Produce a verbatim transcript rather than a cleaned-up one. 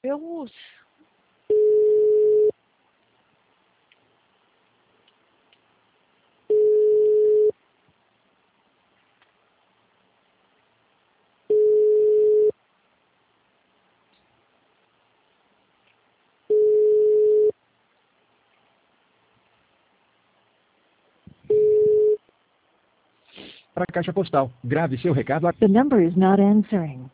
Eu uso. Para a caixa postal. Grave seu recado. The number is not answering.